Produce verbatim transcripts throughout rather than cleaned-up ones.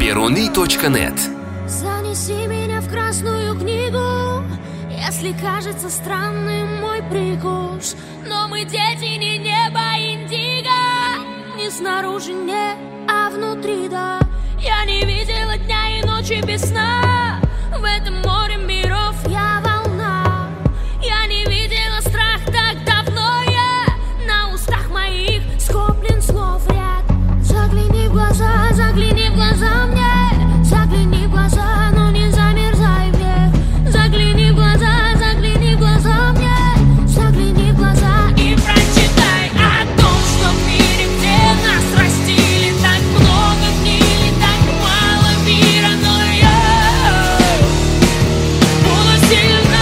Перуны точка нет. Занеси меня в красную книгу, если кажется странным мой прикус. Но мы дети не неба индиго, не снаружи не, а внутри, да. Я не видела дня и ночи без сна, в этом море миров я волна. Я не видела страх так давно, я на устах моих скоплен слов ряд. Загляни в глаза, загляни в глаза мне, загляни в глаза, но не замерзай мне. Загляни в глаза, загляни в глаза мне, загляни в глаза и прочитай о том, что в мире, где нас растили, так много гнили, так мало мира, но я буду сильна.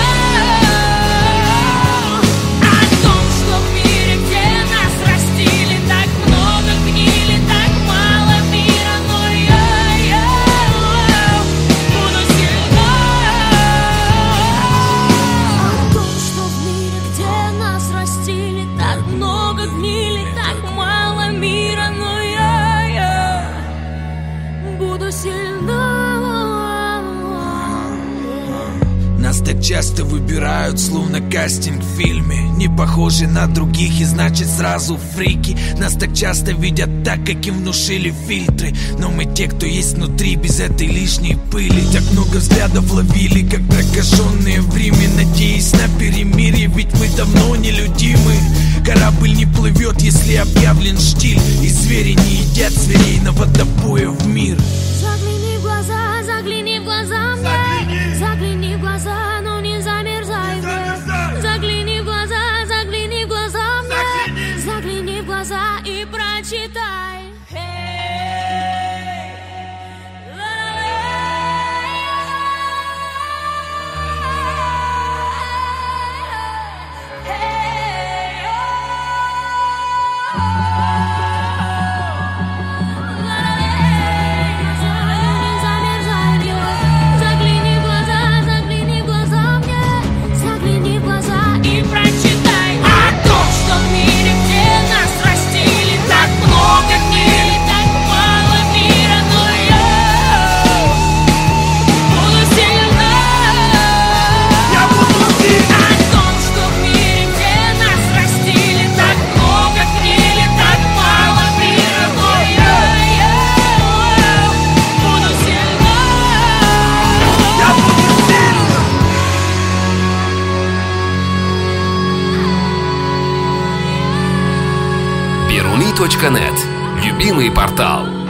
О том, что в мире, где нас растили, так много гнили, так мало мира, но я, я буду сильна. О том, что в мире, где нас растили, так много гнили, так мало мира, но я, я буду сильна. Нас так часто выбирают, словно кастинг в фильме. Не похожи на других и значит сразу фрики. Нас так часто видят так, как им внушили фильтры. Но мы те, кто есть внутри, без этой лишней пыли. Так много взглядов ловили, как прокаженные в Риме, надеясь на перемирие, ведь мы давно нелюдимы. Корабль не плывет, если объявлен штиль, и звери не едят зверей на водопое в мир. Загляни в глаза, загляни в глаза мне, загляни в глаза, но не замерзай мне. Загляни в глаза, загляни в глаза мне, загляни в глаза и прочитай. Загляни в глаза, загляни в глаза мне, загляни в глаза и прочитай о том, что в мире, где нас растили, так много гнили, так мало мира, но я буду сильна. Я буду сильна. О том, что в мире, где нас растили, так много гнили, так мало мира, но я, я буду сильна. Я буду сильна. Перуны точка нет. Любимый портал.